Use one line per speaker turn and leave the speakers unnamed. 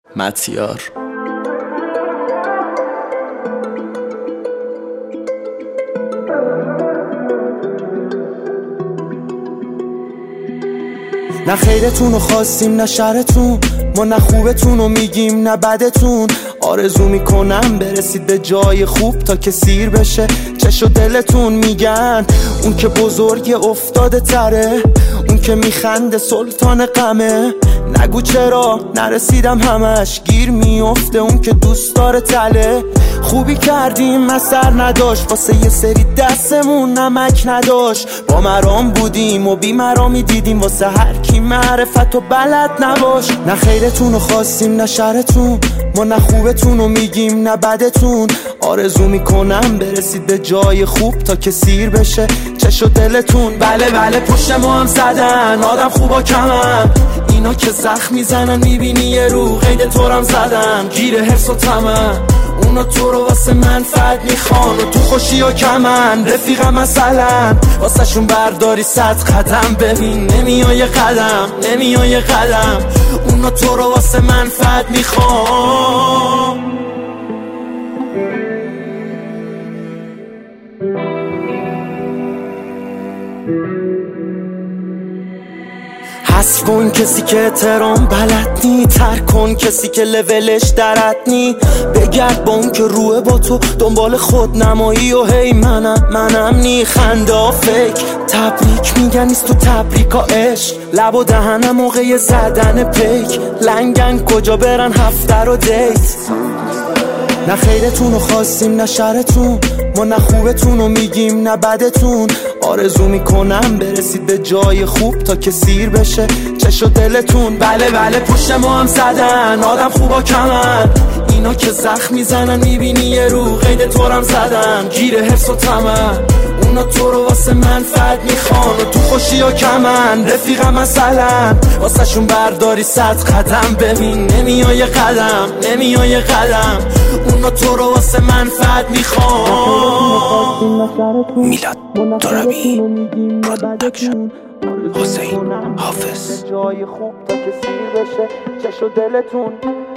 متیار.
نه خیرتون رو خواستیم نه شرتون، ما نه خوبتون رو میگیم نه بدتون. آرزو میکنم برسید به جای خوب تا که سیر بشه چش و دلتون. میگن اون که بزرگ افتاده تره، اون که میخنده سلطان غمه. نگو چرا نرسیدم همش گیر میفته اون که دوست داره تله. خوبی کردیم اثر نداشت واسه یه سری دستمون نمک نداشت. با مرام بودیم و بی مرامی دیدیم واسه هر کی معرفت و بلد نباش. نه خیرتون رو خواستیم نه شرتون، ما نه خوبتون رو میگیم نه بدتون. آرزو میکنم برسید به جای خوب تا که سیر بشه چش و دلتون. بله بله پشت ما هم زدن آدم خوبا کمن، اینا که زخم میزنن میبینی یه رو قید تورم زدن. گیر حرص و طمع اونا تو رو واسه منفعت میخوان و تو خوشی و کمن. رفیقم مثلا واسه شون برداری 100 قدم، ببین نمیای قدم نمیای قدم. اونا تو رو واسه منفعت میخوان. حذف کن کسی که احترام بلد نی، ترک کن کسی که لولش درت نی. بگرد با اون که روه با تو دنبال خود نمایی و هی منم نی. خنده ها فیک تبریک میگن نیست تو تبریکا عشق. لب و دهنم موقع زدن پیک، لنگن کجا برن هفته رو دیت. نه خیرتون رو خواستیم نه شرتون، ما نه خوبتون رو میگیم نه بدتون. آرزو میکنم برسید به جای خوب تا که سیر بشه چش و دلتون. بله بله پشت ما هم زدن آدم خوبا کمن، اینا که زخم میزنن میبینی یه رو قید تورم زدن. گیر حرص و طمع اونا تو رو واسه منفعت میخوان و تو خوشی و کمن. رفیقم مثلا واسه شون برداری 100 قدم، ببین نمیای قدم نمیای قدم. اونا تو رو واسه منفعت میخوان.
میلاد ترابی پرودکشن، حسین حافظ.
جای خوب تا که سیر بشه چش و دلتون.